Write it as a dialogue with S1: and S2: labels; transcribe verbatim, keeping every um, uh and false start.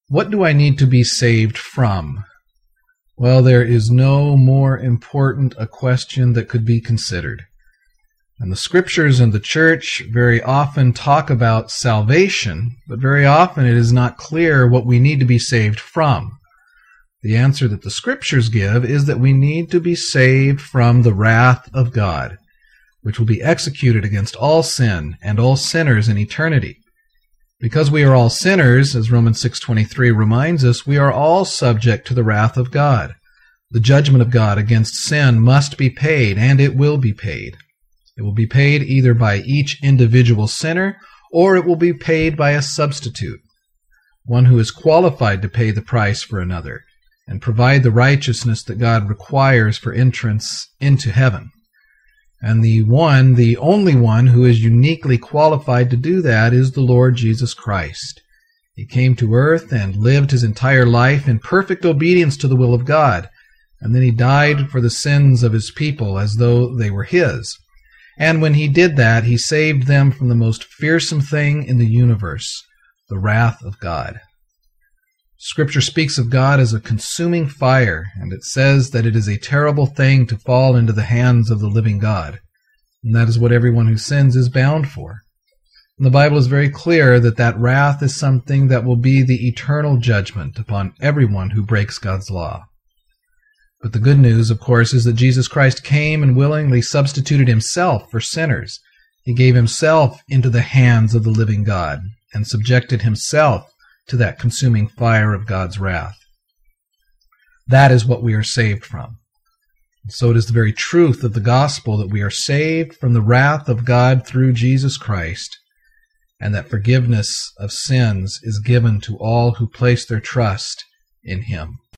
S1: What do I need to be saved from? Well, there is no more important a question that could be considered. And the Scriptures and the Church very often talk about salvation, but very often it is not clear what we need to be saved from. The answer that the Scriptures give is that we need to be saved from the wrath of God, which will be executed against all sin and all sinners in eternity. Because we are all sinners, as Romans six twenty-three reminds us, we are all subject to the wrath of God. The judgment of God against sin must be paid, and it will be paid. It will be paid either by each individual sinner, or it will be paid by a substitute, one who is qualified to pay the price for another, and provide the righteousness that God requires for entrance into heaven. And the one, the only one who is uniquely qualified to do that is the Lord Jesus Christ. He came to earth and lived his entire life in perfect obedience to the will of God, and then he died for the sins of his people as though they were his. And when he did that, he saved them from the most fearsome thing in the universe, the wrath of God. Scripture speaks of God as a consuming fire, and it says that it is a terrible thing to fall into the hands of the living God. And that is what everyone who sins is bound for. And the Bible is very clear that that wrath is something that will be the eternal judgment upon everyone who breaks God's law. But the good news, of course, is that Jesus Christ came and willingly substituted himself for sinners. He gave himself into the hands of the living God and subjected himself to that consuming fire of God's wrath. That is what we are saved from. So it is the very truth of the gospel that we are saved from the wrath of God through Jesus Christ, and that forgiveness of sins is given to all who place their trust in him.